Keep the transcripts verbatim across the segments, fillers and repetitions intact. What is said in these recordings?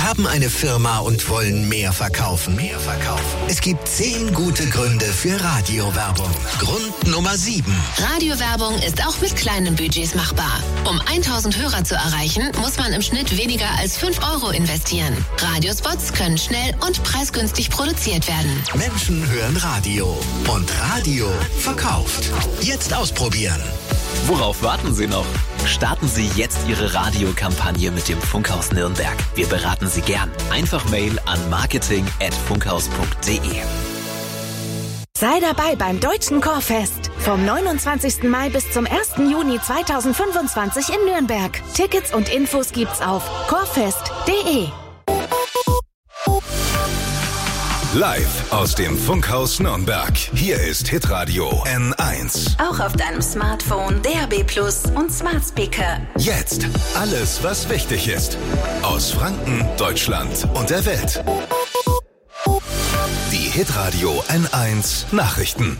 haben eine Firma und wollen mehr verkaufen. Mehr verkaufen. Es gibt zehn gute Gründe für Radiowerbung. Grund Nummer sieben. Radiowerbung ist auch mit kleinen Budgets machbar. Um tausend Hörer zu erreichen, muss man im Schnitt weniger als fünf Euro investieren. Radiospots können schnell und preisgünstig produziert werden. Menschen hören Radio und Radio verkauft. Jetzt ausprobieren. Worauf warten Sie noch? Starten Sie jetzt Ihre Radiokampagne mit dem Funkhaus Nürnberg. Wir beraten Sie gern. Einfach Mail an marketing at funkhaus punkt de. Sei dabei beim Deutschen Chorfest. Vom neunundzwanzigsten Mai bis zum ersten Juni zweitausendfünfundzwanzig in Nürnberg. Tickets und Infos gibt's auf chorfest punkt de. Live aus dem Funkhaus Nürnberg. Hier ist Hitradio N eins. Auch auf deinem Smartphone, D A B Plus und Smart Speaker. Jetzt alles, was wichtig ist. Aus Franken, Deutschland und der Welt. Die Hitradio N eins Nachrichten.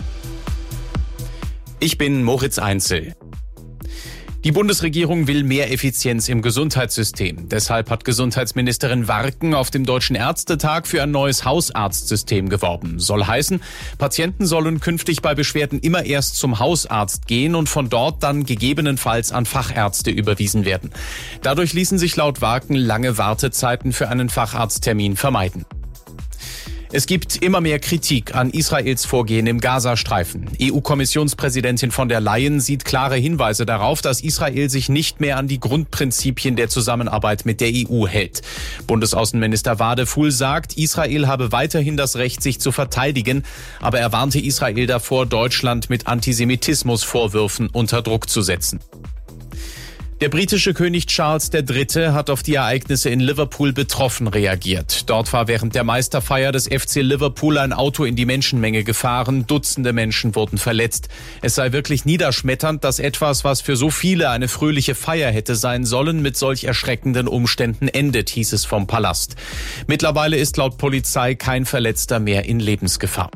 Ich bin Moritz Einzel. Die Bundesregierung will mehr Effizienz im Gesundheitssystem. Deshalb hat Gesundheitsministerin Warken auf dem Deutschen Ärztetag für ein neues Hausarztsystem geworben. Soll heißen, Patienten sollen künftig bei Beschwerden immer erst zum Hausarzt gehen und von dort dann gegebenenfalls an Fachärzte überwiesen werden. Dadurch ließen sich laut Warken lange Wartezeiten für einen Facharzttermin vermeiden. Es gibt immer mehr Kritik an Israels Vorgehen im Gazastreifen. E U-Kommissionspräsidentin von der Leyen sieht klare Hinweise darauf, dass Israel sich nicht mehr an die Grundprinzipien der Zusammenarbeit mit der E U hält. Bundesaußenminister Wadefuhl sagt, Israel habe weiterhin das Recht, sich zu verteidigen, aber er warnte Israel davor, Deutschland mit Antisemitismusvorwürfen unter Druck zu setzen. Der britische König Charles der Dritte hat auf die Ereignisse in Liverpool betroffen reagiert. Dort war während der Meisterfeier des F C Liverpool ein Auto in die Menschenmenge gefahren. Dutzende Menschen wurden verletzt. Es sei wirklich niederschmetternd, dass etwas, was für so viele eine fröhliche Feier hätte sein sollen, mit solch erschreckenden Umständen endet, hieß es vom Palast. Mittlerweile ist laut Polizei kein Verletzter mehr in Lebensgefahr.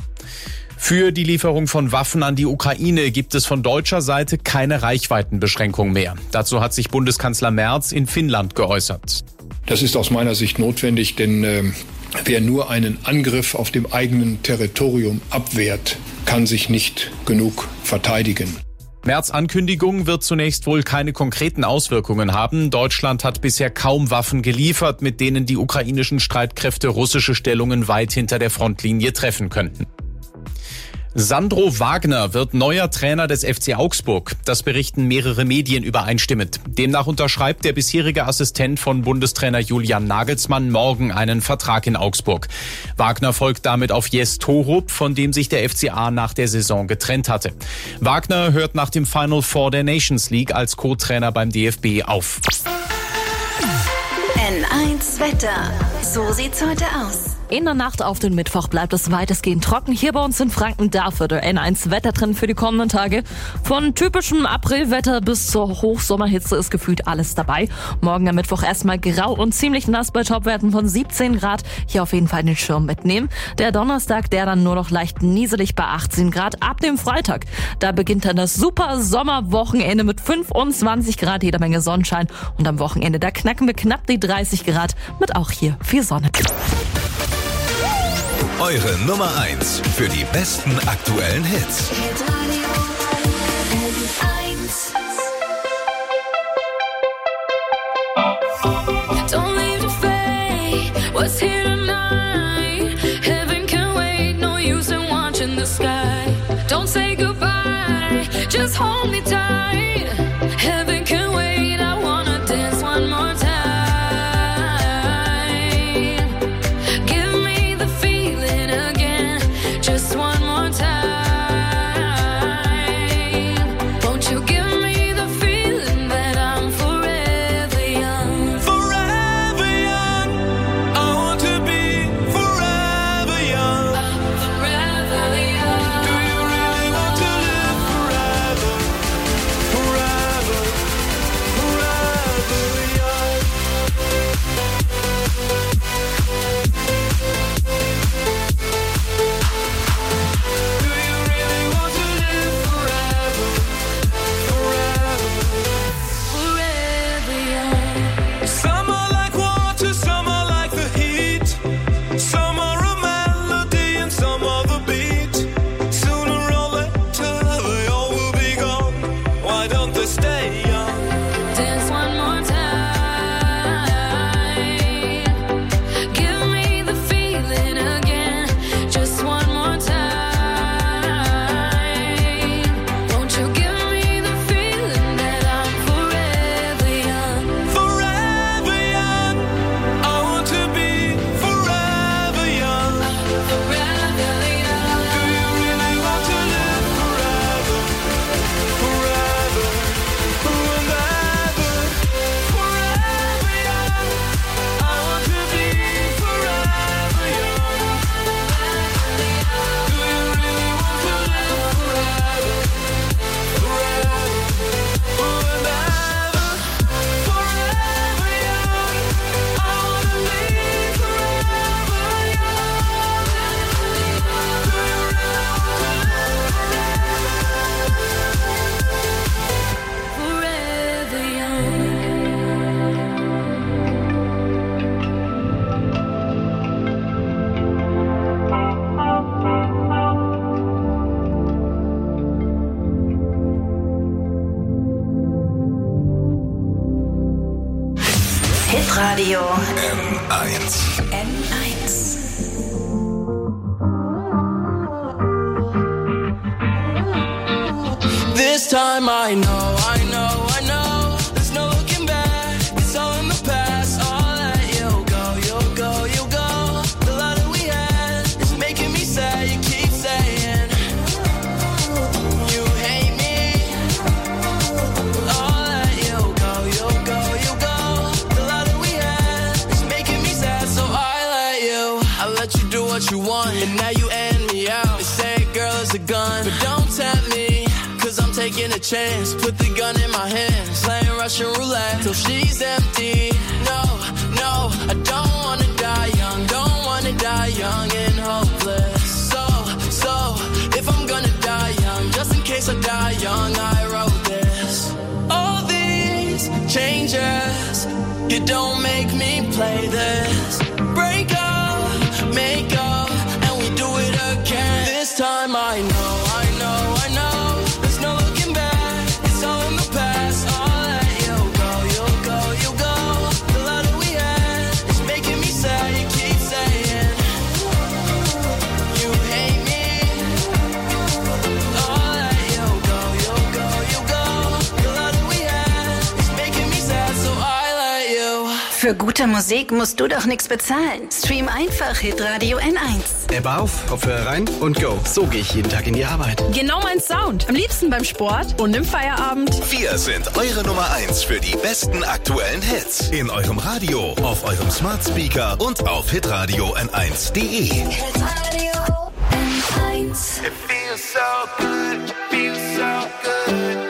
Für die Lieferung von Waffen an die Ukraine gibt es von deutscher Seite keine Reichweitenbeschränkung mehr. Dazu hat sich Bundeskanzler Merz in Finnland geäußert. Das ist aus meiner Sicht notwendig, denn äh, wer nur einen Angriff auf dem eigenen Territorium abwehrt, kann sich nicht genug verteidigen. Merz' Ankündigung wird zunächst wohl keine konkreten Auswirkungen haben. Deutschland hat bisher kaum Waffen geliefert, mit denen die ukrainischen Streitkräfte russische Stellungen weit hinter der Frontlinie treffen könnten. Sandro Wagner wird neuer Trainer des F C Augsburg. Das berichten mehrere Medien übereinstimmend. Demnach unterschreibt der bisherige Assistent von Bundestrainer Julian Nagelsmann morgen einen Vertrag in Augsburg. Wagner folgt damit auf Jes Torup, von dem sich der F C A nach der Saison getrennt hatte. Wagner hört nach dem Final Four der Nations League als Co-Trainer beim D F B auf. N eins Wetter. So sieht's heute aus. In der Nacht auf den Mittwoch bleibt es weitestgehend trocken. Hier bei uns in Franken dafür der N eins Wettertrend für die kommenden Tage. Von typischem Aprilwetter bis zur Hochsommerhitze ist gefühlt alles dabei. Morgen am Mittwoch erstmal grau und ziemlich nass bei Topwerten von siebzehn Grad. Hier auf jeden Fall den Schirm mitnehmen. Der Donnerstag, der dann nur noch leicht nieselig bei achtzehn Grad. Ab dem Freitag, da beginnt dann das super Sommerwochenende mit fünfundzwanzig Grad, jeder Menge Sonnenschein. Und am Wochenende, da knacken wir knapp die dreißig Grad mit auch hier viel Sonne. Eure Nummer eins für die besten aktuellen Hits. Don't leave the fate, what's here tonight? Heaven can wait, no use in watching the sky. Don't say goodbye, just hold me tight. Heaven can wait, I wanna dance one more time. Hitradio N eins. N eins. This time I know, I know, I know. There's no looking back. It's all in the past. I'll let you go, you'll go, you'll go. The love that we had is making me sad. You keep saying you hate me. I'll let you go, you'll go, you'll go. The love that we had is making me sad. So I let you, I let you do what you want, and now you end me out. They say a girl is a gun, but don't tempt me. Cause I'm taking a chance, put the gun in my hands, playing Russian roulette till she's empty. No, no, I don't wanna die young, don't wanna die young and hopeless. So, so, if I'm gonna die young, just in case I die young, I wrote this. All these changes, you don't make me play this. Break up, make up, and we do it again. This time I know, I know, I know. Für gute Musik musst du doch nichts bezahlen. Stream einfach Hitradio N eins. App auf, Kopfhörer rein und go. So gehe ich jeden Tag in die Arbeit. Genau mein Sound. Am liebsten beim Sport und im Feierabend. Wir sind eure Nummer eins für die besten aktuellen Hits. In eurem Radio, auf eurem Smart Speaker und auf hitradio n eins punkt de. Hitradio N eins. It feels so good, it feels so good.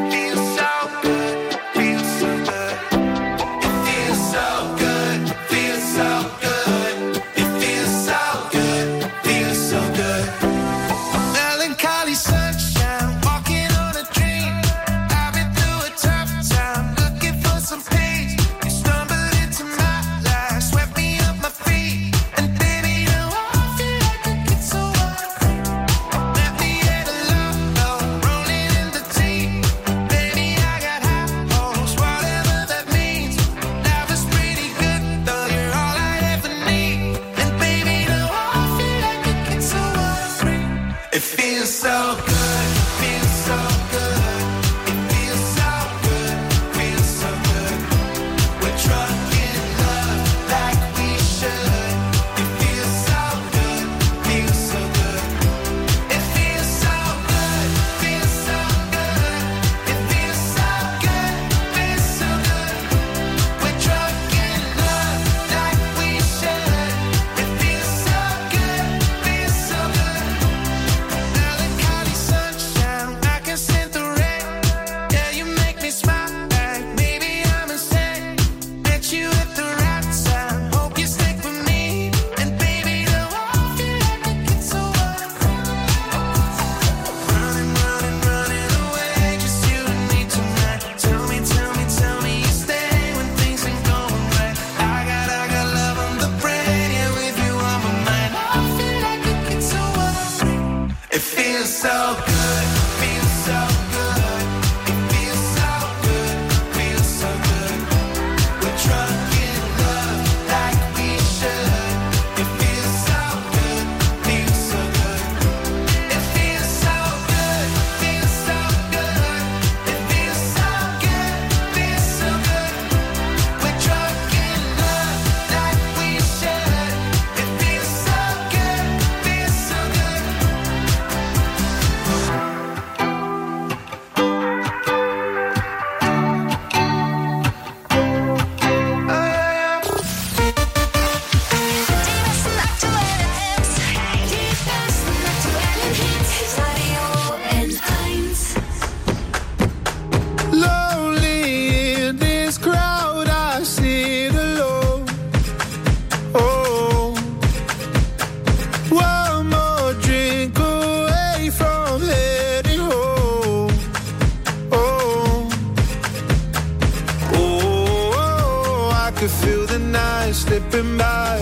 slipping by,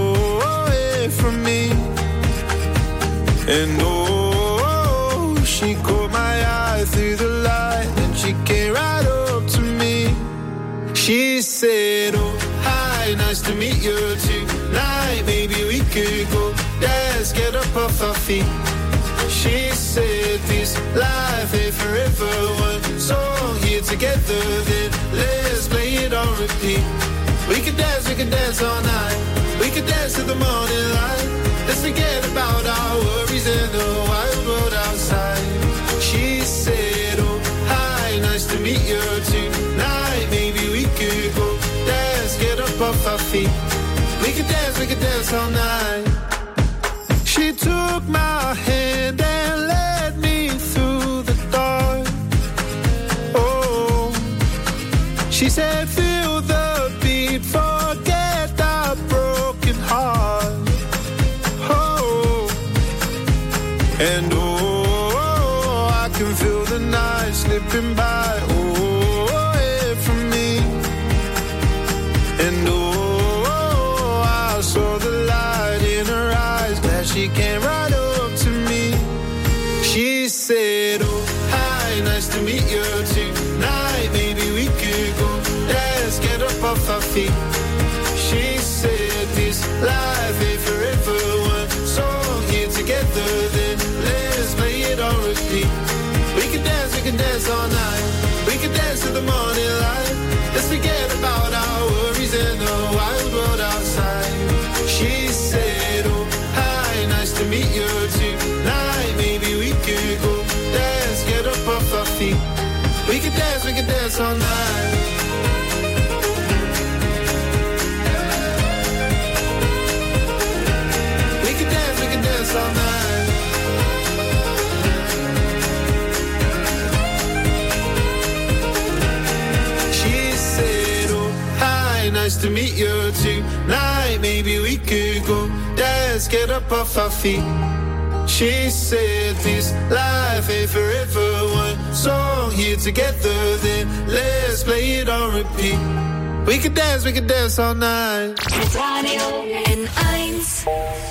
oh, away from me. And oh, she caught my eye through the light, and she came right up to me. She said, oh, I you tonight. Maybe we could go dance, get up off our feet. She said this life ain't forever. One song here together, then let's play it on repeat. We could dance, we could dance all night. We could dance to the morning light. Let's forget about our worries and the wild world outside. She said, oh, hi, nice to meet you tonight. Maybe we could go dance, get up off our feet. We could dance, we could dance all night. She took my hand and led me through the dark. Oh, she said, feel the beat, forget the broken heart. Oh, and oh, I can feel the night slipping by. Oh, away from me. And oh, I saw the light in her eyes. Glad she came right up to me. She said, oh, hi, nice to meet you tonight. Maybe we could go dance, get up off our feet. She said this life ain't forever. One song here together, then let's play it on repeat. We can dance, we can dance all night. We can dance to the morning light. Let's forget about our worries and the wild world outside. She said, oh, hi, nice to meet you tonight. Maybe we could go dance, get up off our feet. We can dance, we can dance all night. We can dance, we can dance all night. She said, oh, hi, nice to meet you tonight. Maybe we could go dance, get up off our feet. She said this life ain't forever. One song here together, then let's play it on repeat. We could dance, we could dance all night. Radio N eins.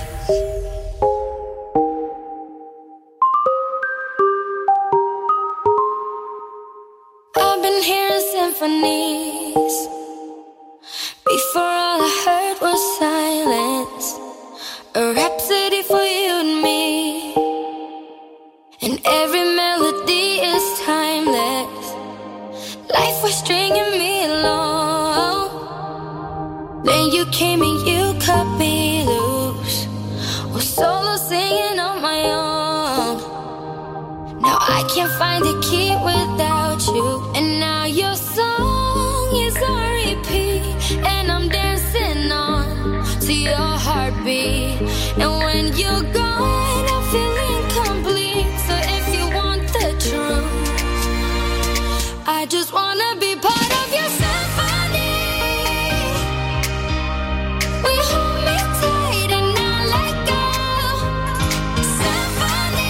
I've been hearing symphonies. Before all I heard was silence. A rhapsody for you and me. And every melody is timeless. Life was stringing me along. Then you came and you cut me loose. Was solo singing on my own. Now I can't find a key without you. And now your song is on repeat. And I'm dancing on to your heartbeat. And when you're gone, I feel incomplete. So if you want the truth, I just wanna be part of your symphony. Will you hold me tight and not let go? Symphony,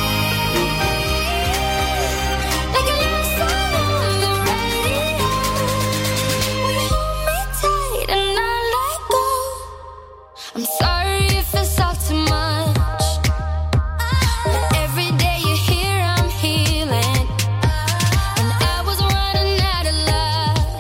like a love song on the radio. Will you hold me tight and not let go? I'm sorry if it's all too much. But every day you're here, I'm healing. And I was running out of love.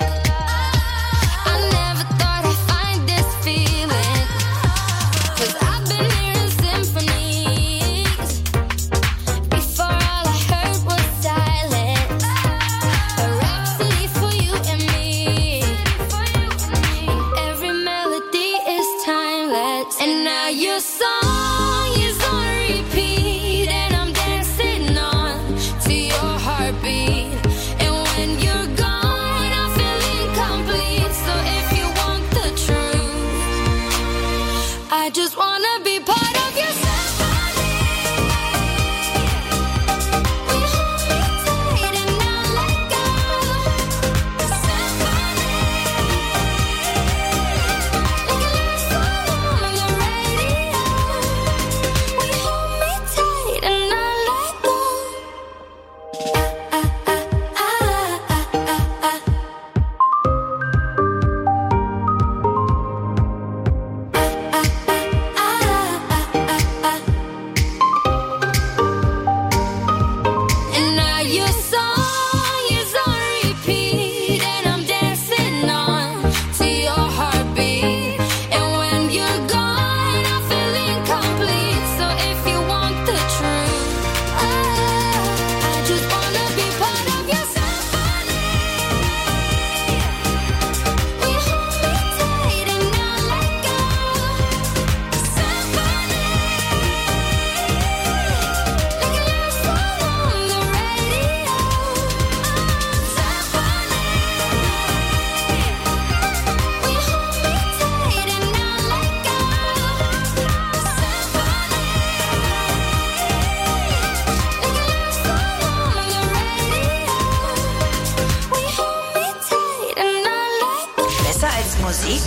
Musik?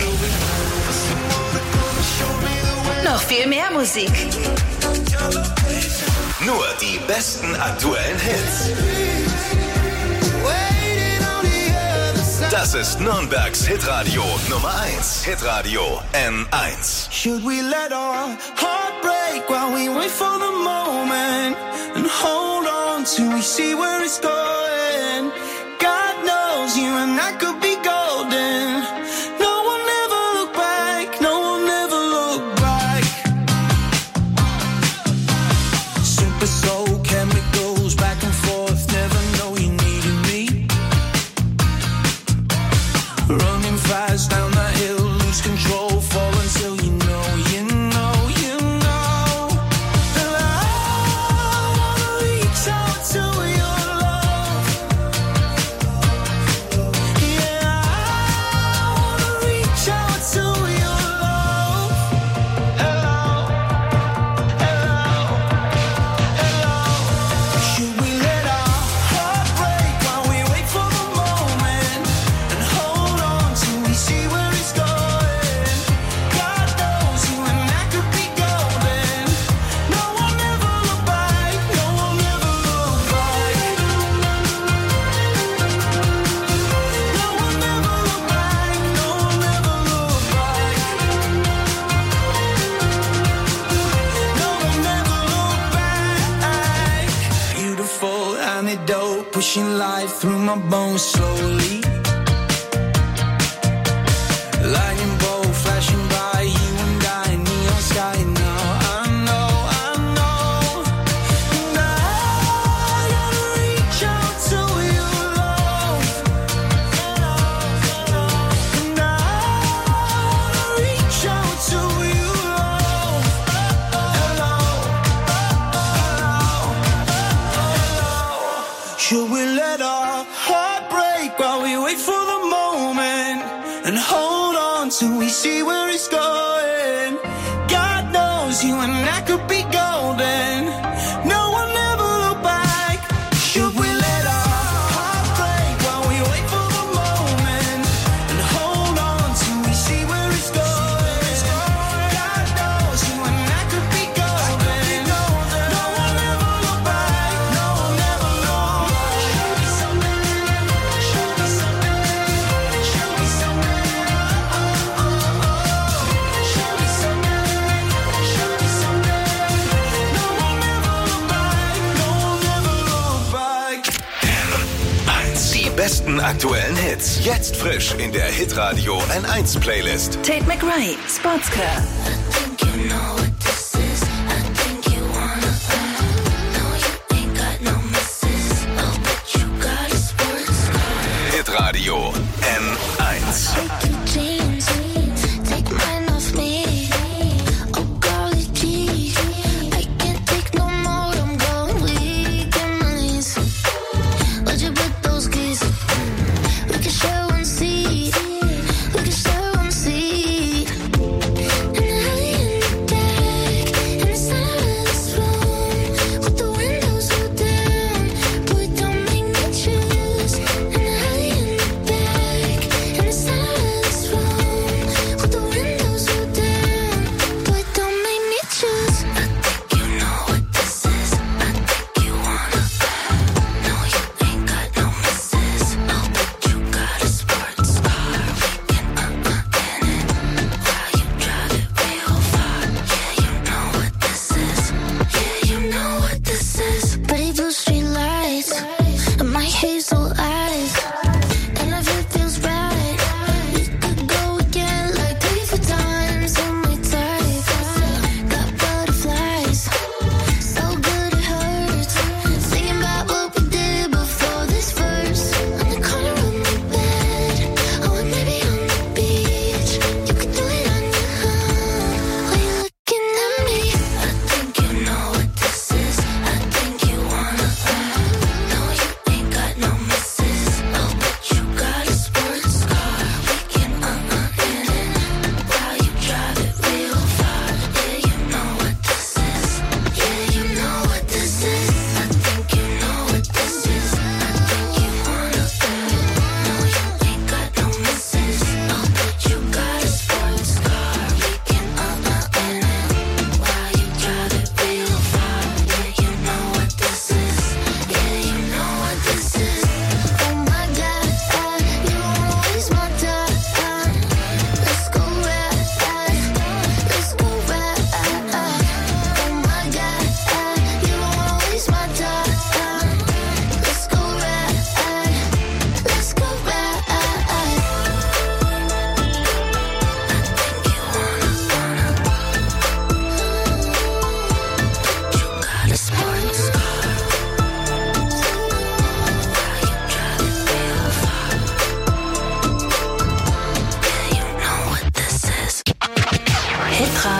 Noch viel mehr Musik. Nur die besten aktuellen Hits. Das ist Nürnbergs Hitradio Nummer eins. Hitradio N eins. Should we let our heart break while we wait for the moment and hold on till we see where it's going? God knows you and I could be golden. No one ever look back, no one ever look back. Super soul chemicals back and forth, never know you needed me. Running fast down the hill, lose control, fall until you know, you know, you know. And I wanna reach out to your love. Yeah, I wanna reach out to your love. Hello, hello, hello. Should we let our heart break while we wait for the moment and hold on till we see where it's going? God knows you and I could be golden. No one ever look back, no one ever look back. No one ever look back, no one ever look back. No one ever look back. Beautiful antidote, pushing life through my bones slowly. Lightning bolt flashing by, you and I, neon sky now. I know, I know. And I gotta reach out to your love. And I gotta reach out to your love. Hello, hello, hello. Should we let our heart break while we wait for the moment and hold on till we see where it's going? God knows you and I could be golden. No one ever look back. Should we let our heart break while we wait for the moment and hold on till we see where it's going? God knows you and I could be golden. No one ever look back. No one ever look back. Show me something. Show me something. Show me something. Oh, oh, oh. Show me something. Show me something. No one ever look back. No one ever look back. eins. Die besten aktuellen Hits. Jetzt frisch in der Hitradio N eins Playlist. Tate McRae, Sportscar. Hitradio N eins. Choose. And I in the back, and the silence room.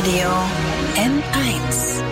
Radio N eins.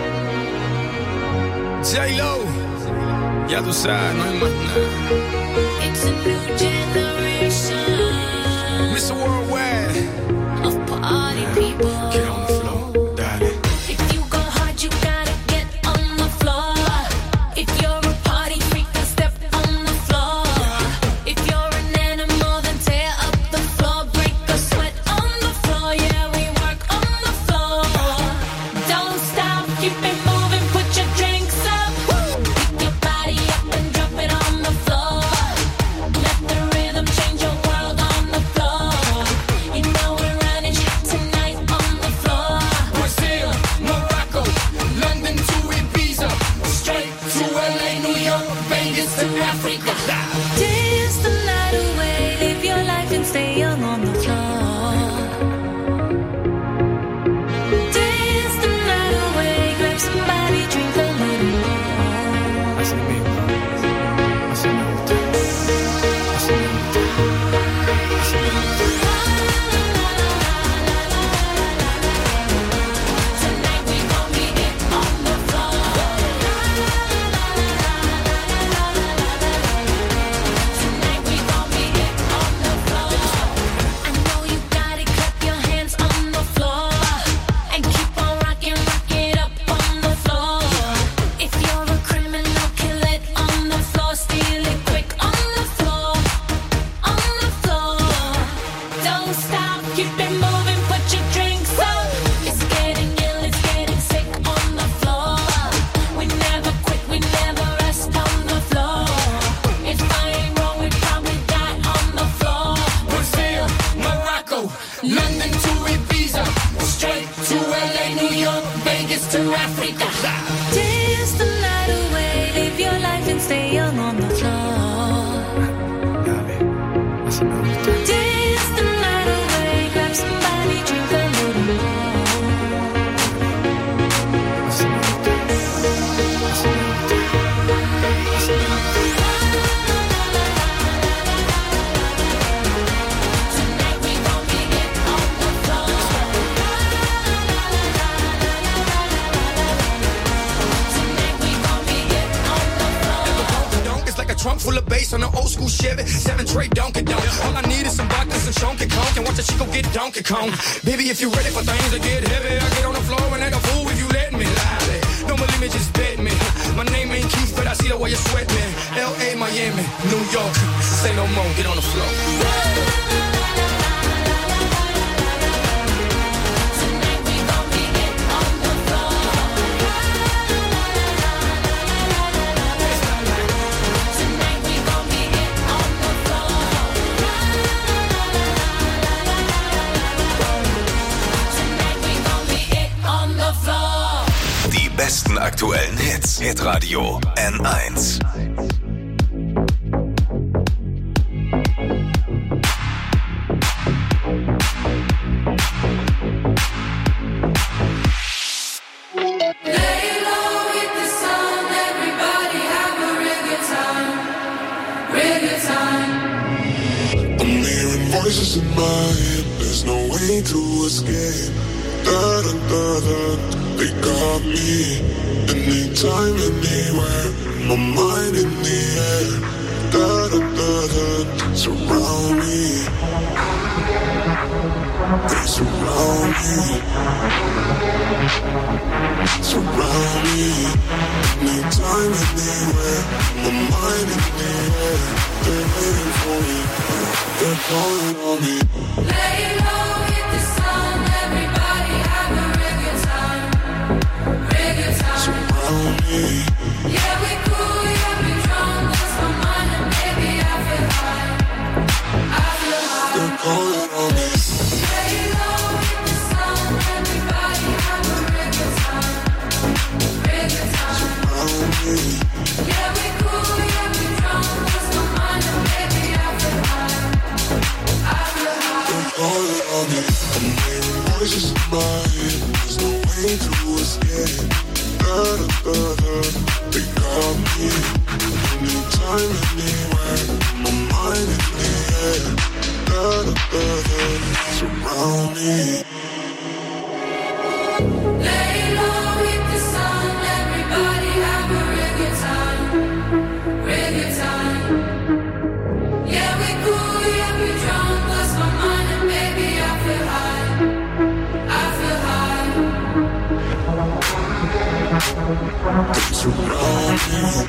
J-Lo, ya tú sabes, no hay más nada. It's a new generation. mister Worldwide. Of party people. Get on the floor, dale. If you go hard, you gotta get on the floor. If you're a party freak, then step on the floor. If you're an animal, then tear up the floor. Break a sweat on the floor. Yeah, we work on the floor. Don't stop, keep it moving, put your drinks up. Pick your body up and drop it on the floor. Let the rhythm change your world on the floor. You know we're running shit tonight on the floor. Brazil, Morocco, London to Ibiza, straight to L A, New York, Vegas to Africa. Dance the night away, live your life and stay young on the floor. Dance the night away, grab somebody, drink a little more. Así mismo, así me gusta, así me gusta, así me gusta. Tonight we gon' be it on the floor. Tonight we gon' be it on the floor. I know you got it, clap your hands on the floor. And keep on rocking, rock it up on the floor. If you're a criminal, kill it on the floor. Steal it quick on the floor. On the floor. Don't stop, keep it moving, put your drinks up. It's getting ill, it's getting sick on the floor. We never quit, we never rest on the floor. If I ain't wrong, we probably die on the floor. Brazil, Morocco, London to Ibiza, straight to L A, New York, Vegas to Africa. Dance the night away, live your life and stay young on the floor. Dale, así me gusta. Dance the night away, grab somebody, drink a little more. Así me gusta, así me gusta, así me gusta. Tonight we gon' be it on the floor. Tonight we gon' be it on the floor. Donk is like a trunk full of bass on an old school Chevy. Seven tray Donkey Donk. All I need is some vodka, some Chunky Kong. And watch a Chico get Donkey Kong. Baby, if you're ready for things to get heavy, I get on the floor and act a fool if you let me. Lie. Don't believe me, just bet me. My name ain't Keith, but I see the way you sweat me. L A, Miami, New York. Say no more, get on the floor. Tonight we gon' be it on the floor. Tonight we gon' be it on the floor. Tonight we gon' be it on the floor. Die besten aktuellen Hits. Hitradio N eins. Lay low with the sun, everybody have a real good time, real good time. I'm hearing voices in my head, there's no way to escape. Da da da da, they got me. Anytime, anywhere, my mind in the air. Da da da da, surround me. They surround me. Surround me. Anytime, anywhere, my mind in the air. They're waiting for me. They're calling on me. Lay low with the sun, everybody have a real good time, real good time. Surround me. Yeah, we cool, yeah, we drunk, lost my mind and baby I feel high, I feel high. They're calling on me. Lay low with the sun, everybody have a real good time, real good time. Surround me. Yeah, we cool, yeah, we drunk, lost my mind and baby I feel high, I feel high. They're calling on me. I'm hearing voices in my head. There's no way to escape. Da da da da. They got me. Anytime, anywhere. My mind in the air. Da da da da. Surround me. feel high. I feel high. Surround me.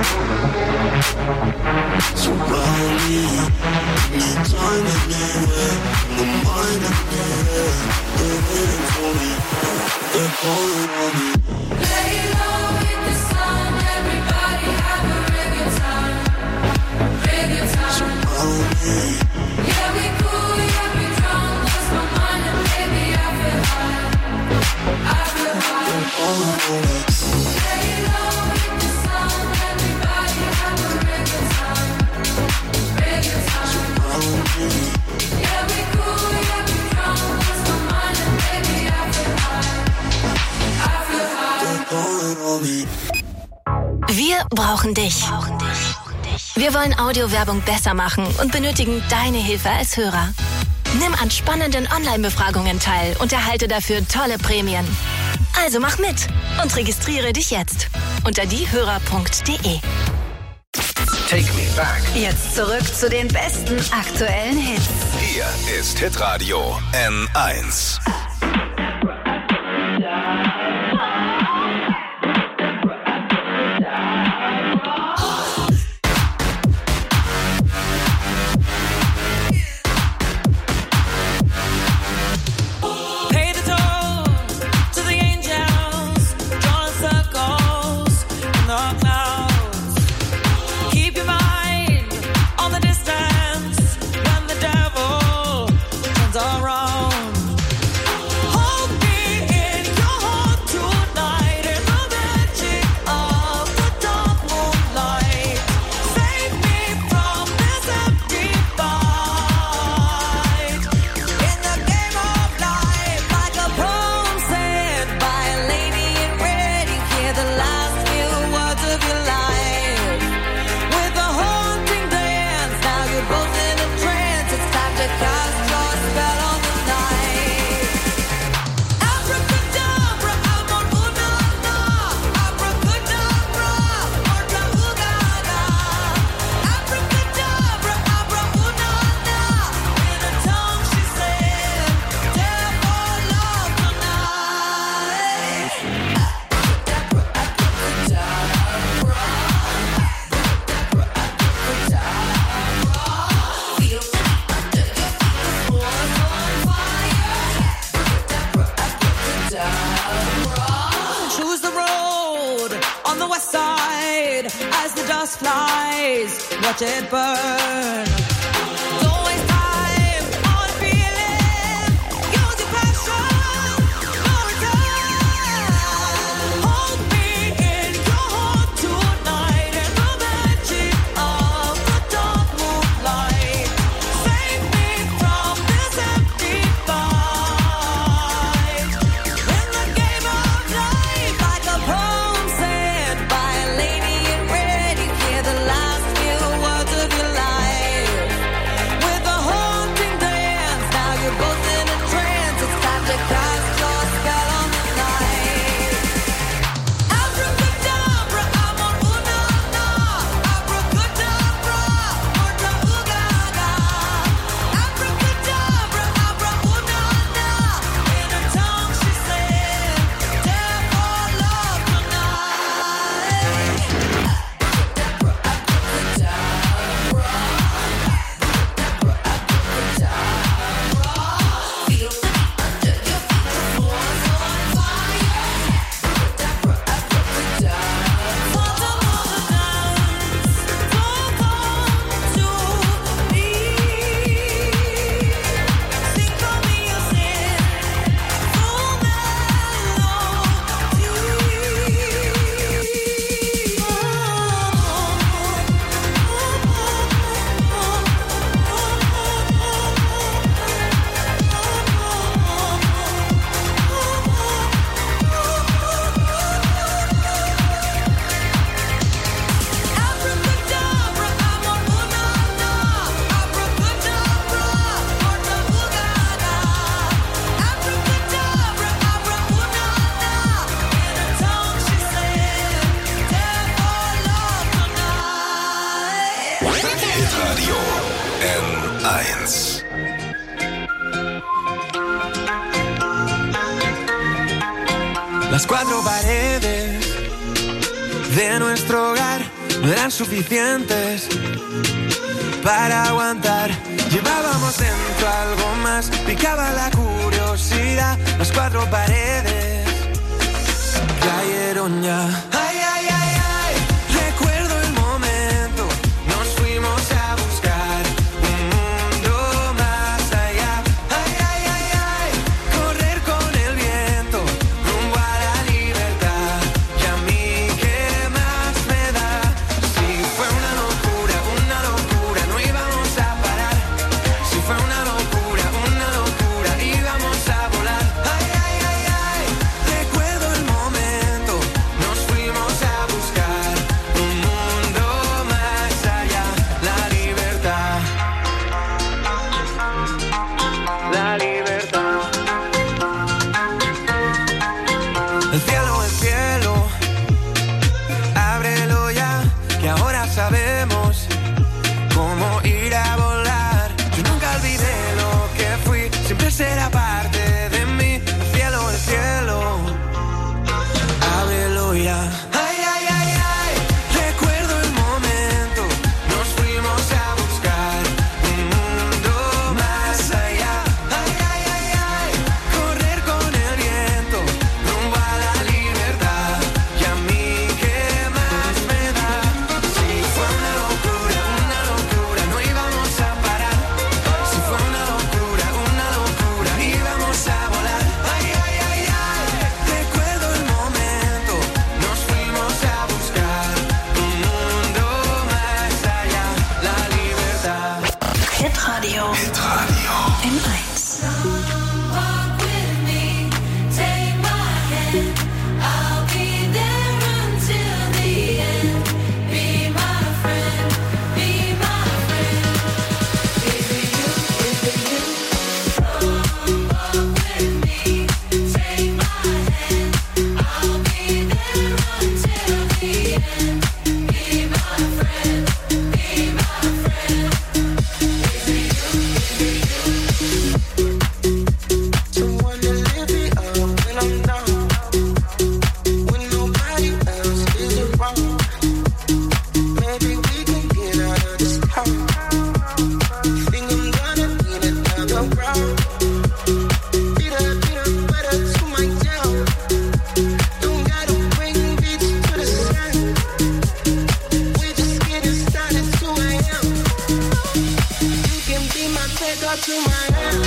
Surround me. Anytime, anywhere. My mind in the air. They're waiting for me. They're calling on me. Lay low with the sun. Everybody have a real good time. Real good time. Surround me. Yeah, we cool, yeah, we drunk. Lost my mind and baby, I feel high. I feel high. They're calling on me. Lay low with the sun. Everybody have a real good time. Real good time. Surround me. Yeah, we cool, yeah, we drunk. Lost my mind and baby, I feel high. I feel high. They're calling on me. Wir brauchen dich. Wir wollen Audiowerbung besser machen und benötigen deine Hilfe als Hörer. Nimm an spannenden Online-Befragungen teil und erhalte dafür tolle Prämien. Also mach mit und registriere dich jetzt unter diehörer punkt de. Take me back. Jetzt zurück zu den besten aktuellen Hits. Hier ist Hitradio N eins. Pay the toll to the angels, drawing circles in the clouds. Keep your mind on the distance when the devil turns around. Hold me in your heart tonight in the magic of the dark moonlight. Save me from this empty fight. In the game of life, like a poem said by a lady in red, you hear the last few words of your life. With a haunting dance, now you're both in a trance. It's time to cast your spell on the night. Abracadabra, amor, una, na. Abracadabra, orca, ugaga. Abracadabra, abra, una, na. In a tongue she said, "Dare for love tonight." Choose the road on the west side as the dust flies. Watch it burn. Don't waste time on feeling. Use your passion. No return. Hold me in your heart tonight in the magic of the dark moonlight. Save me from this empty fight. In the game of life, like a poem said by a lady in red, you hear the last few words of your life. With a haunting dance, now you're both in a trance. It's time to cast your spell on the night. Abracadabra, amor, una, na. Abracadabra, orca, ugaga. Abracadabra, abra, una, na. In a tongue she said, "Dare for love tonight." Abracadabra, amor, una, na. Abracadabra, orca, ugaga. Abracadabra, abra, una, na. In a tongue she said, "Dare for love tonight." Hitradio N eins. Las cuatro paredes de nuestro hogar no eran suficientes para aguantar. Llevábamos dentro algo más, picaba la curiosidad. Las cuatro paredes cayeron ya. Ay, ay, ay, ay, recuerdo el momento. Nos fuimos a buscar un mundo más allá. Ay, ay, ay, ay, correr con el viento rumbo a la libertad. Y a mí, ¿qué más me da? Si fue una locura, una locura, no íbamos a parar. Si fue una locura, una locura, íbamos a volar. Ay, ay, ay, ay, recuerdo el momento. Nos fuimos a buscar un mundo más allá. La libertad. La libertad. El cielo, el cielo, ábrelo ya, que ahora sabemos cómo ir a volar. Yo nunca olvidé lo que fui, siempre será parte de mí. El cielo, el cielo, ábrelo ya. Ay, ay, ay, ay, recuerdo el momento. Nos fuimos a buscar un mundo más allá. Ay, ay, ay, ay, correr con el viento rumbo a la libertad. Y a mí, ¿qué más me da? Si fue una locura, una locura, no íbamos a parar. Si fue una locura, una locura, íbamos a volar. Ay, ay, ay, ay, recuerdo el momento. Nos fuimos a buscar un mundo más allá. La libertad. Hitradio. Hitradio. N eins. Someone to lift me up when I'm down, when nobody else is around. Maybe we can get out of this town. Think I'm gonna need another round. Beat up, beat up, better to my town. Don't gotta bring beats to the sand. We just getting started, two a.m. You can be my taker to my hand.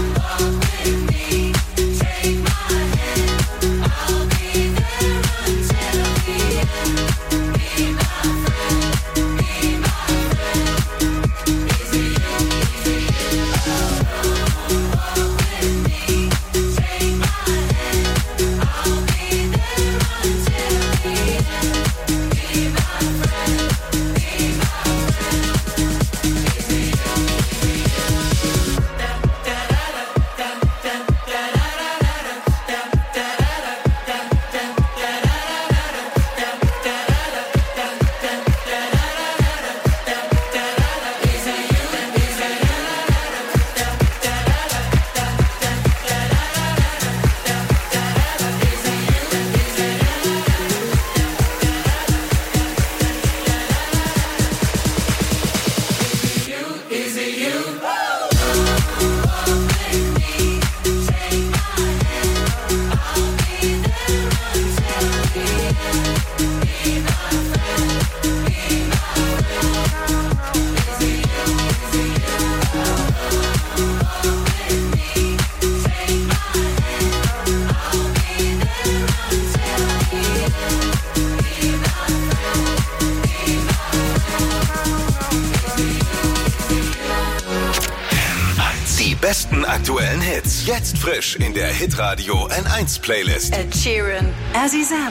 Die besten aktuellen Hits. Jetzt frisch in der Hitradio N eins Playlist. Ed Sheeran. Azizam.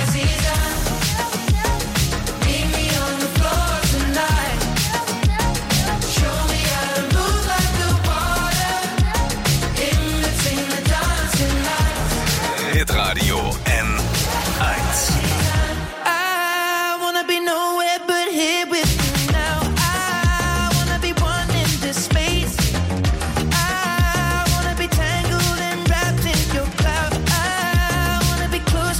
Hitradio N eins. I wanna be nowhere but here with you now. I wanna be one in this space. I wanna be tangled and wrapped in your cloud. I wanna be close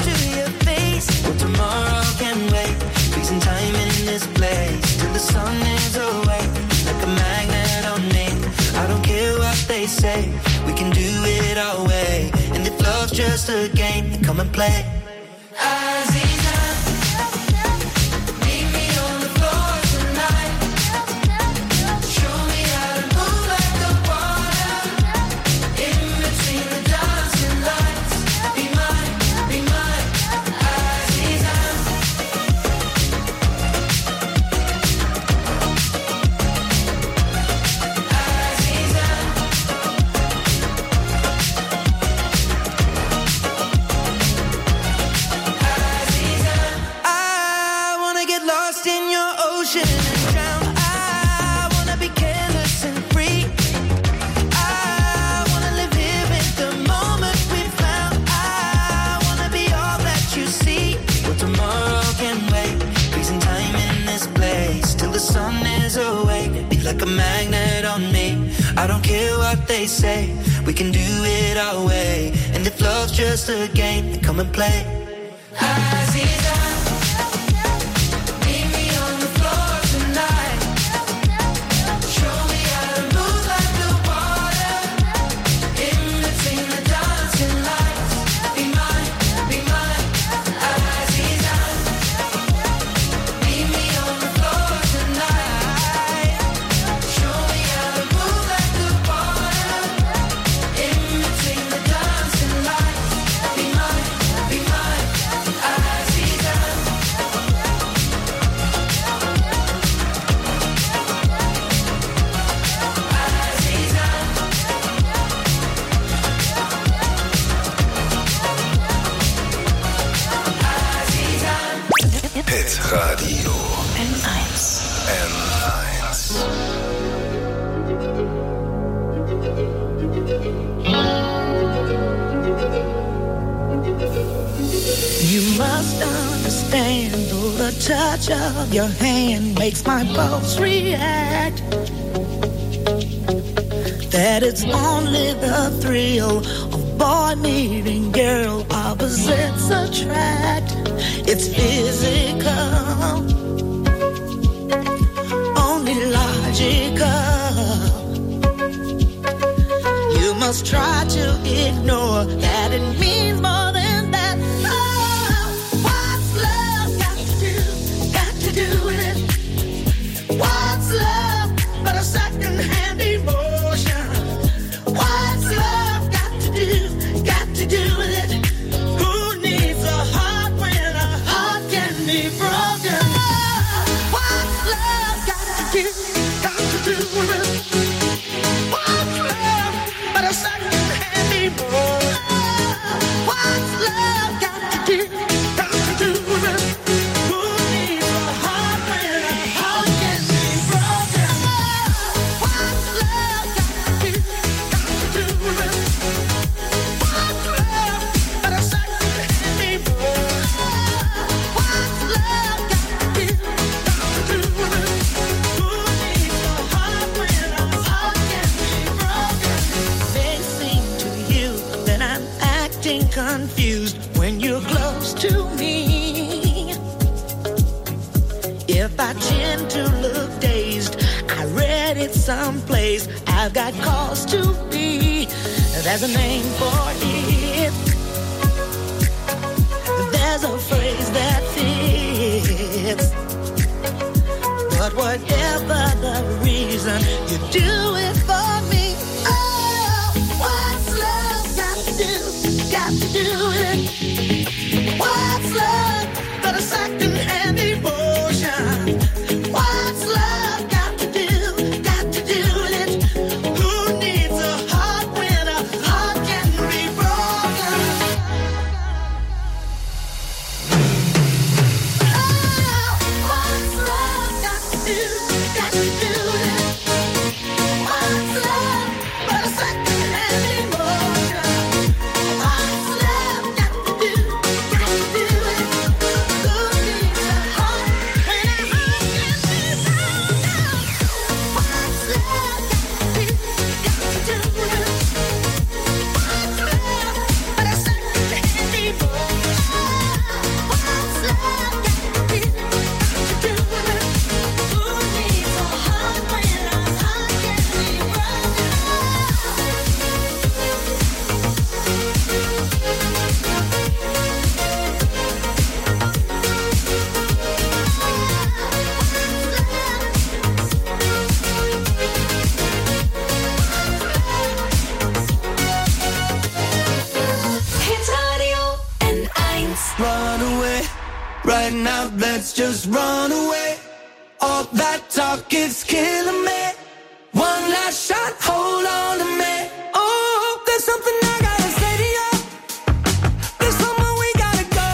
say. We can do it our way. And if love's just a game, then come and play. Aziza, meet me on the floor tonight. Show me how to move like the water. In between the dancing lights. Be mine, be mine, Aziza. Like a magnet on me. I don't care what they say. We can do it our way. And if love's just a game, then come and play. Aziza, meet me on the floor tonight. Show me how to move like the water. In between the dancing lights. Be mine, be mine, Aziza. Meet me on the floor tonight. Radio N eins. N eins. You must understand, though the touch of your hand makes my pulse react, that it's only the thrill of boy meeting girl, opposites attract. It's physical, only logical. You must try to ignore that it means more than that. Oh, what's love got to do, got to do with it? What's love but a second-hand emotion? What's love got to do, got to do with it? Who needs a heart when a heart can be broken? What's love got to do, got to do with it? What's love but a second-hand emotion? What's love got to do, got to do with it? Who needs a heart when a heart can be broken? What's love got to do, got to do with it? What's love but a second-hand emotion? What's love got to do, got to do with it? Who needs a heart when a heart can be broken? May seem to you that I'm acting confused when you're close to me. If I tend to look dazed, I read it someplace. I've got cause to be. There's a name for it. There's a phrase that fits. But whatever the reason, you do it for me. Oh, what's love got to do, got to do with it? What's love but a second-hand emotion? What's love got to do, got to do with it? Who needs a heart when a heart can be broken? Oh, what's love got to do, got to do with it? Right now, let's just run away. All that talk is killing me. One last shot, hold on to me. Oh, there's something I gotta say to you. There's somewhere we gotta go.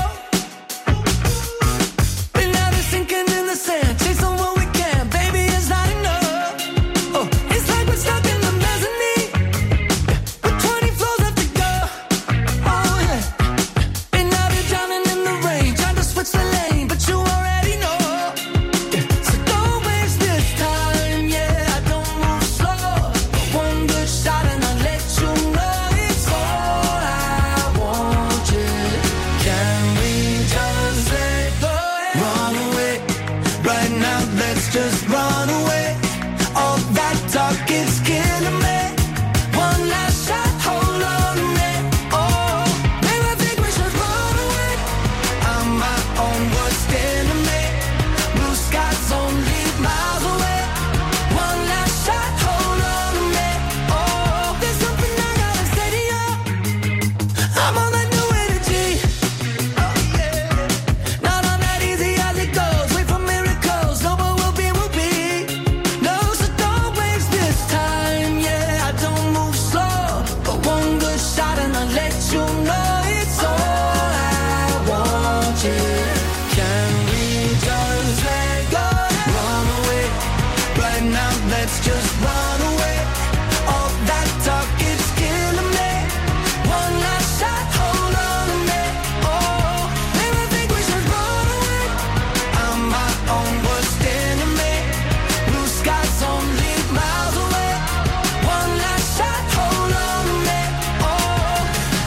Been out of sinking in the sand, chasing what we can. Baby, it's not enough. Oh, it's like we're stuck in the mezzanine with twenty floors left to go. Oh yeah. Been out here drowning in the rain, trying to switch the lane, but you already know. So don't waste this time, yeah. I don't move slow. One good shot and I'll let you know it's all I want. Yeah. Can we just let go? Run away. Right now, let's just run away. All that talk is killing me. One last shot, hold on to me. Oh, maybe I think we should run away. I'm my own worst enemy. Blue skies only miles away. One last shot, hold on to me. Oh, there's something I gotta say to you. I'm on that new energy. Oh yeah. Not on that easy as it goes. Wait for miracles. No, but we'll be, we'll be. No, so don't waste this time. Yeah, I don't move slow, but one good shot and I'll let you know it's all I want. Yeah. Can we just let go? Run away. Right now, let's just run away. All that talk is killing me. One last shot, hold on to me. Oh, maybe I think we should run away. I'm my own worst enemy. Blue skies only miles away. One last shot, hold on to me. Oh,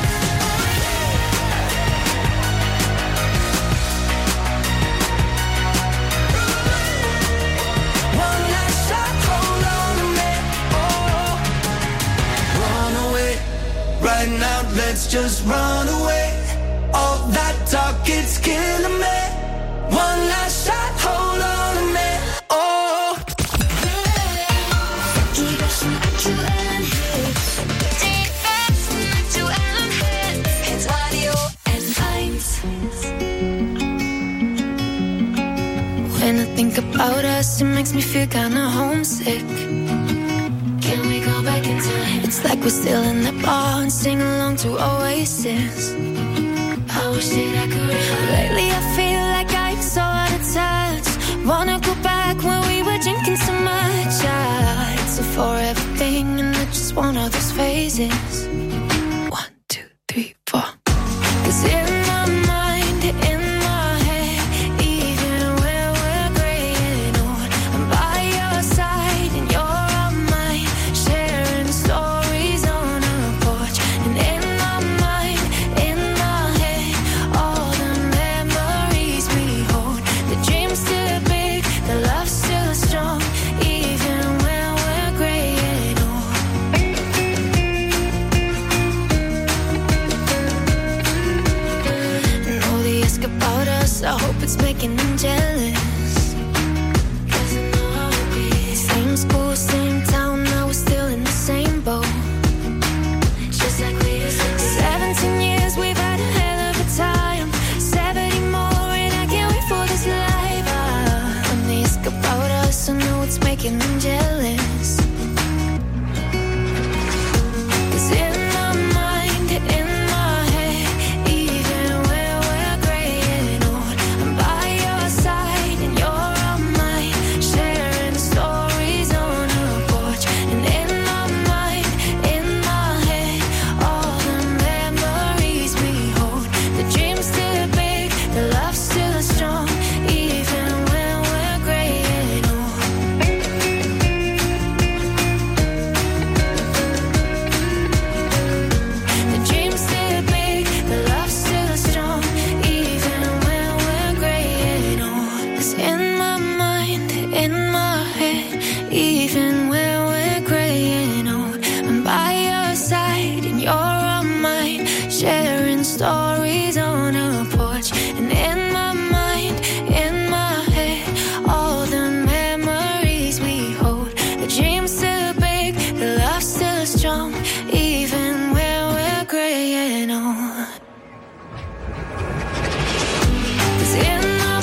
one last shot, hold on to me. Oh, run away. Right now, let's just run away. All that talk, it's killing me. One last shot, hold on to me. Oh. Die besten aktuellen Hits. Die besten aktuellen Hits. Hitradio N eins. When I think about us, it makes me feel kinda homesick. Can we go back in time? It's like we're still in the bar and sing along to Oasis. I wish that I could rewind. Lately I feel like I'm so out of touch. Wanna go back when we were drinking so much. Yeah, it's a forever thing and it's just one of those phases. One, two, three, four. 'Cause in my mind, in my head, even when we're graying old, I'm by your side and you're on mine, sharing stories on a porch. And in my mind, in my head, all the memories we hold. The dream's still big, the love's still strong, even when we're graying old. And all they ask about us, I hope it's making them jealous. 'Cause I know how it be. Same school, same town, now we're still in the same boat. Just like we used to be. Seventeen years, we've had a hell of a time. Seventy more, and I can't wait for this life. Ah, when they ask about us, I know it's making them jealous. 'Cause in my mind, in my head, even when we're graying old, I'm by your side and you're on mine, sharing stories on a porch. And in my mind, in my head, all the memories we hold. The dream's still big, the love's still strong, even when we're graying old. The dream's still big, the love's still strong, even when we're graying old. 'Cause in my mind, in my head, even when we're graying old, I'm by your side and you're on mine, sharing stories on a porch. And in my mind, in my head, all the memories we hold. The dream's still big, the love's still strong, even when we're graying old. 'Cause in my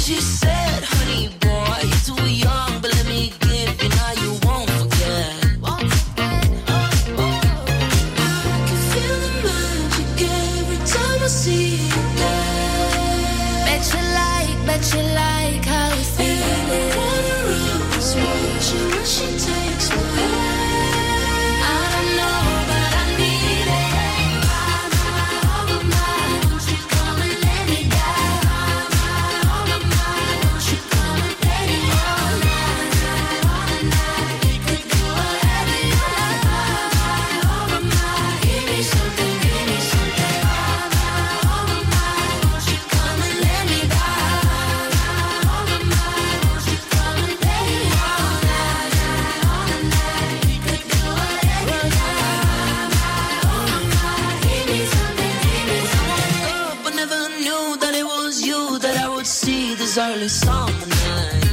she said, honey boy, you're too young, but let me give you now you won't forget. I can feel the magic every time I see you there. Bet you like, bet you like how we feel it. Watch you when she takes my hand. I don't know, but I need it. My, my, oh my, my, won't you come and let me down? My, my, oh my, my, won't you come and let it all night, all night. We could do whatever you like. My, my, oh my, my, give me something, give me something. My, my, oh my, my, won't you come and let me down? My, my, oh my, my, won't you come and let it all night, all night. We could do whatever you like. My, oh my, give me something, give me something. Up, I never knew that it was you that I would see this early summer night.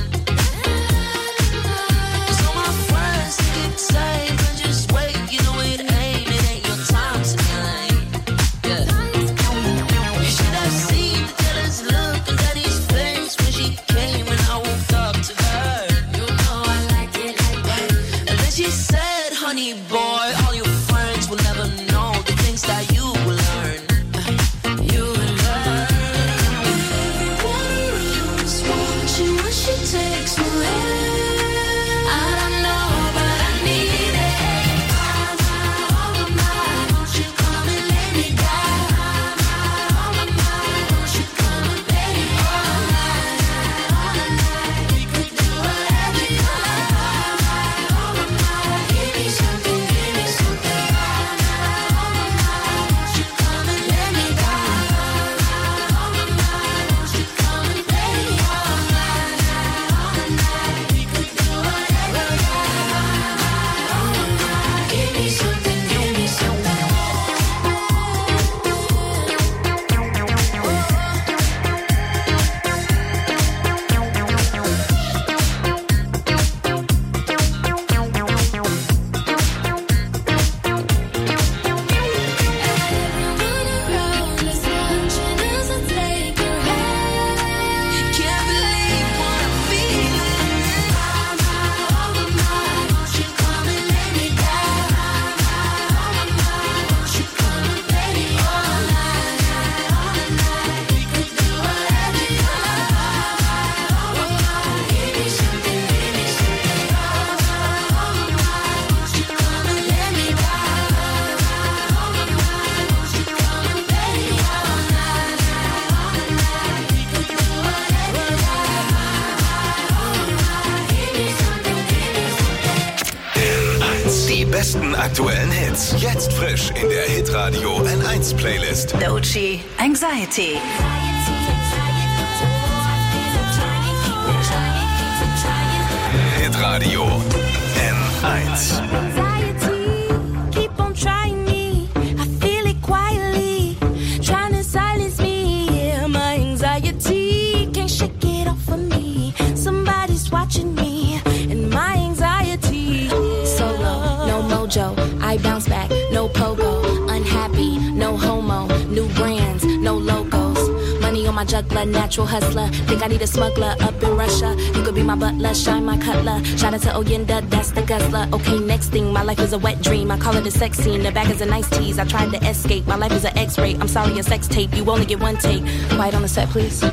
'Cause all my friends they keep saying, "But just wait, you know it ain't, it ain't your time tonight." Yeah. You should have seen the jealous look on Daddy's face when she came and I woke up to her. You know I like it like that. And then she said, honey boy, all your friends will never know the things that you will learn. You will learn. Everyone else wants you when she takes my hand. I don't know, but I need it. My, my, oh my, my, won't you come and let me down? My, my, oh my, my, won't you come and let it all night, all night. We could do whatever you like. My, oh my, my, give me something, give me something. My, oh my, my, won't you come and let me down? My, oh my, my, won't you come and let it all night, all night. We could do whatever you like. My, oh my, my, give me something, give me something. Everyone around is watching as I take your hand. Can't believe what I'm feeling. My, my, oh my, my, won't you come and let me down? My, oh my, my, won't you come and let it all night, all night. We could do whatever you like. Oh my, give me something, give me something. Oh my, won't you come and let me down? Oh my, won't you come and let it all night, all night. We could do whatever you like. Give me something, give me something. N eins. Die besten aktuellen Hits. Jetzt frisch in der Hitradio N eins Playlist. Doechii, Anxiety. Hitradio N eins. Anxiety, keep on trying me. I feel it quietly, trying to silence me. Yeah, my anxiety can't shake it off of me. Somebody's watching me, and my anxiety. Solo, no mojo. I bounce back, no pogo. Unhappy, no homo. New brands, no logos. Money on my juggler, natural hustler. Think I need a smuggler up in Russia. You could be my butler, shine my cutler. Shout out to Oyenda, that's the guzzler. Okay, next thing, my life is a wet dream. I call it a sex scene. The bag is a nice tease. I tried to escape. My life is an X-ray. I'm sorry, a sex tape. You only get one take. Quiet on the set, please.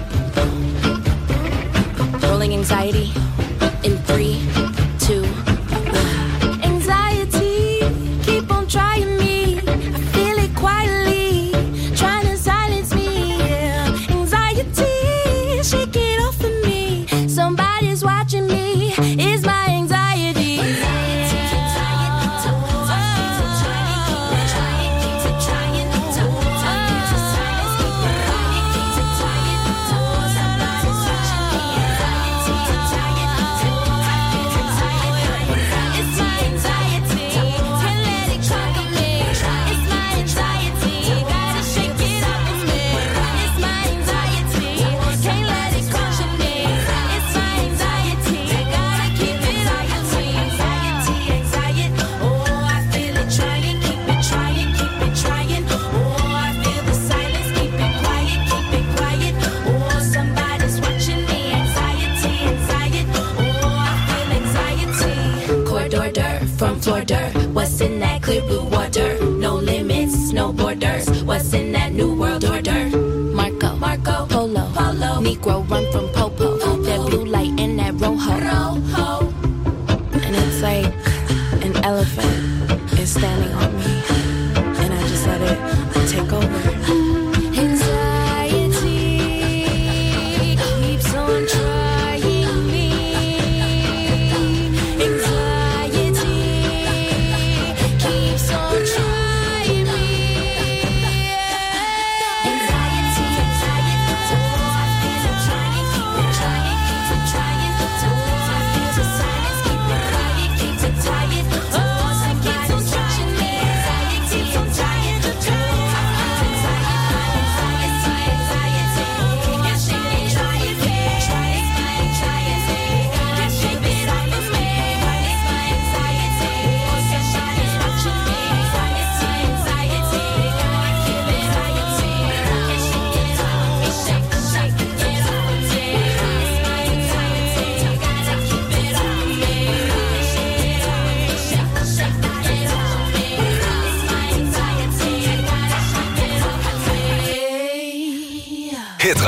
Rolling anxiety in three, two. Anxiety, keep on trying me. I feel it quietly, trying to silence me. Yeah. Anxiety, shake it off of me. Somebody's watching me. It's my anxiety.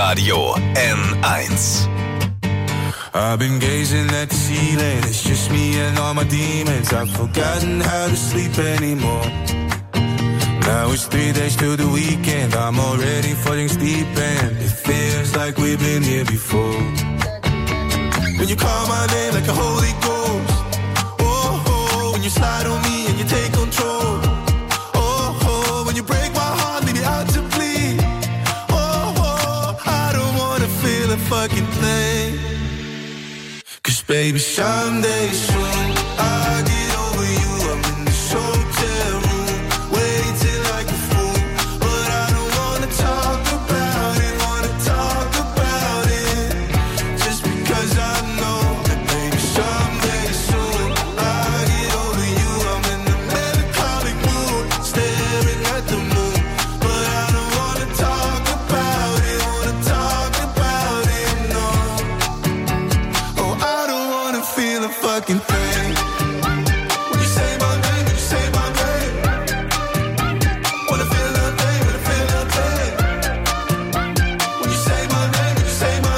Hitradio N eins. I've been gazing at the ceiling, it's just me and all my demons. I've forgotten how to sleep anymore. Now it's three days till the weekend, I'm already falling asleep and it feels like we've been here before. When you call my name like a Holy Ghost, oh, oh, when you slide on me and you take control, oh, oh, when you break my heart, leave me out to bleed, oh, oh, I don't wanna feel a fucking thing. Cause baby, someday soon I'll get over you. I'm in this hotel room, waiting like a fool, but I don't wanna talk about it, wanna talk about it, just because I know that baby, someday soon I'll get over you. I'm in a melancholic mood, staring at the moon, but I don't wanna talk about it, wanna talk about it, no. Oh, I don't wanna feel a fucking thing. When you say my name, when you say my name, wanna feel nothing, wanna feel nothing. When you say my name, when you say my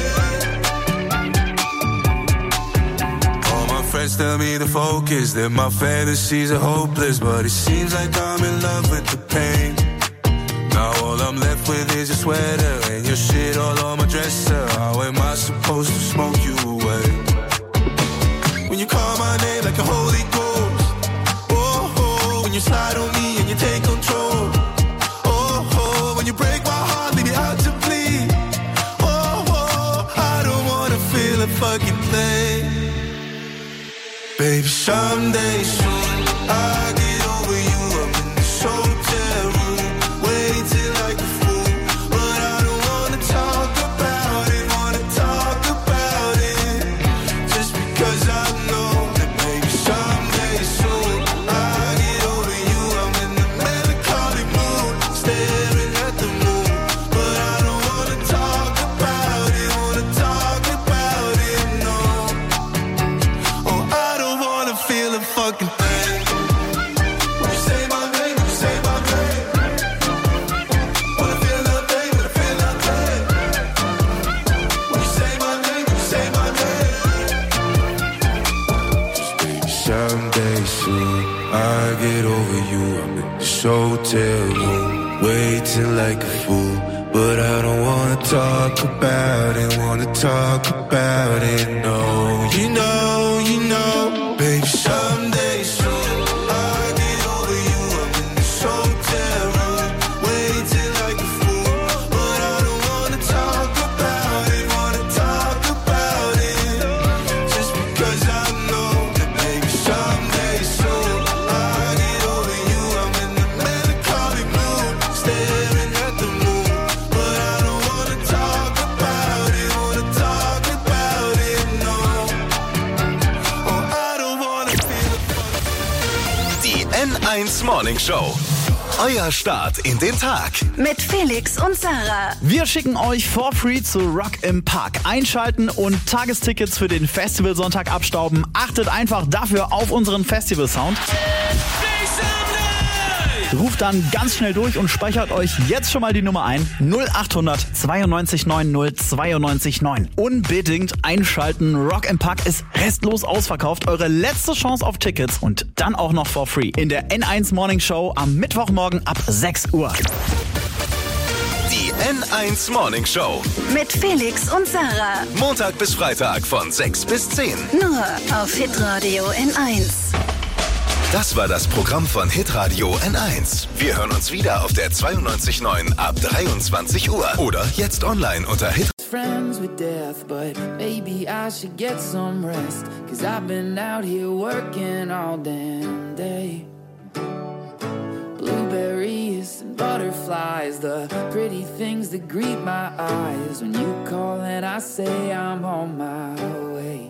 name. All my friends tell me to focus, that my fantasies are hopeless, but it seems like I'm in love with the pain. Now all I'm left with is your sweater and your shit all on my dresser. How am I supposed to smoke you away? When you call my name like a Holy Ghost, oh, oh, when you slide on me and you take control, oh, oh, when you break my heart, leave me out to bleed, oh, oh, I don't wanna feel a fucking thing. Baby, someday soon I'll get over you. I'm in this hotel room, waiting like a fool, but I don't wanna talk about it, wanna talk about it, just because I know that baby, someday soon I'll get over you. I'm in a melancholic mood, staring at the moon, but I don't wanna talk about it, wanna talk about it, no. Oh, I don't wanna feel a fucking thing. When you say my name, when you say my name, wanna feel nothing, wanna feel nothing. When you say my name, when you say my name. Someday soon I'll get over you. I'm in this hotel room, waiting like a fool, but I don't wanna talk about it, wanna talk about it, no. You know, you know, baby, someday soon I'll get over you. I'm in this hotel room, waiting like a fool, but I don't wanna talk about it, wanna talk about it, just because I know that baby, someday soon I'll get over you. I'm in a melancholic mood, staring at the moon, but I don't wanna talk about it, wanna talk about it, no. Oh, I don't wanna feel Die N eins Morning Show. Euer Start in den Tag. Mit Felix und Sarah. Wir schicken euch for free zu Rock im Park. Einschalten und Tagestickets für den Festivalsonntag abstauben. Achtet einfach dafür auf unseren Festivalsound. Ruft dann ganz schnell durch und speichert euch jetzt schon mal die Nummer ein. null acht hundert zweiundneunzig neun null zweiundneunzig neun. Unbedingt einschalten. Rock im Park ist restlos ausverkauft. Eure letzte Chance auf Tickets und dann auch noch for free in der N eins Morning Show am Mittwochmorgen ab sechs Uhr. Die N eins Morning Show. Mit Felix und Sarah. Montag bis Freitag von sechs bis zehn. Nur auf Hitradio N eins. Das war das Programm von Hitradio N eins. Wir hören uns wieder auf der zweiundneunzig Komma neun ab dreiundzwanzig Uhr oder jetzt online unter Hit. Friends with death, but maybe I should get some rest, 'cause I've been out here working all damn day. Blueberries and butterflies, the pretty things that greet my eyes when you call and I say I'm on my way.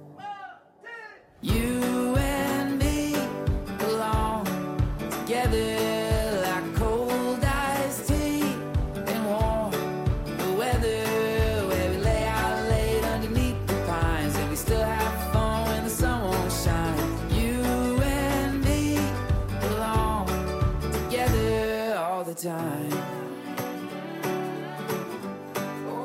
You and me belong together like cold iced tea and warm the weather, where we lay out late underneath the pines and we still have fun when the sun won't shine. You and me belong together all the time.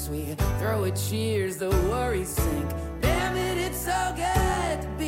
We throw a cheers, the worries